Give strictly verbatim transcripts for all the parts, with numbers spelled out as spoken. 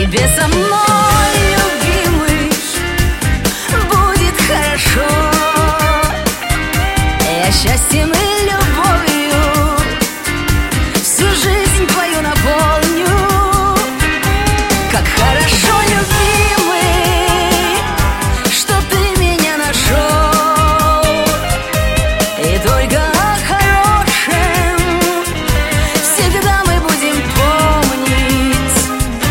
Тебе со мной, любимый, будет хорошо. Я счастьем и любовью всю жизнь твою наполню. Как хорошо, любимый, что ты меня нашел. И только о хорошем всегда мы будем помнить.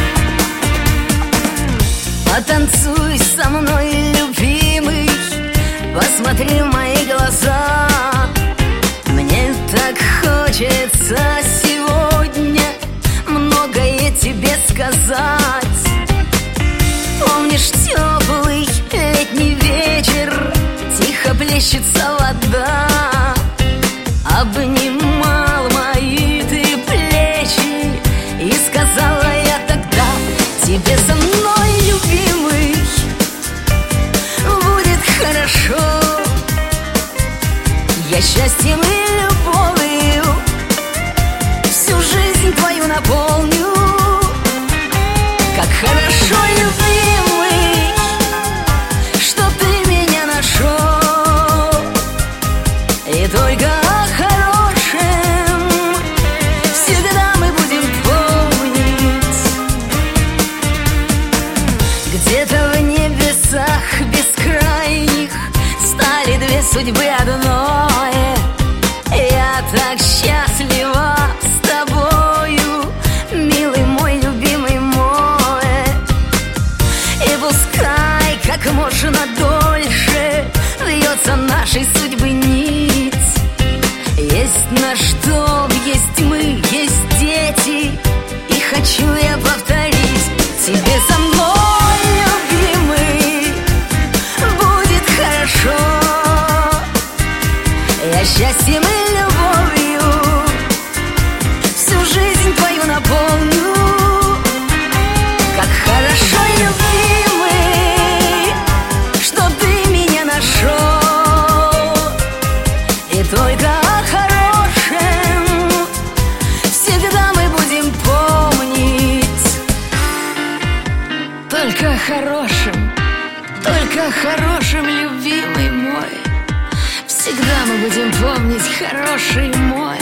Потанцуй со мной, любимый, посмотри в мои глаза. Мне так хочется сегодня многое тебе сказать. Помнишь теплый летний вечер, тихо плещется вода, обнимал мои ты плечи, и сказала я тогда: тебе со мной, любимый, будет хорошо. Я счастьем и любовью всю жизнь твою наполню. Как хорошо, любимый, что ты меня нашел. И только о хорошем всегда мы будем помнить. Где-то в небесах бескрайних стали две судьбы одной. Я так счастлива с тобою, милый мой, любимый мой. И пускай как можно дольше вьется нашей судьбы нить. Есть наш дом, есть мы, есть дети, и хочу я повторить: тебе со мной, любимый, будет хорошо. Я счастьем и любовью всю жизнь твою наполню. Как хорошо, любимый, что ты меня нашел. И только о хорошем всегда мы будем помнить. Только о хорошем, только о хорошем, любимый мой. Всегда мы будем помнить, хороший мой.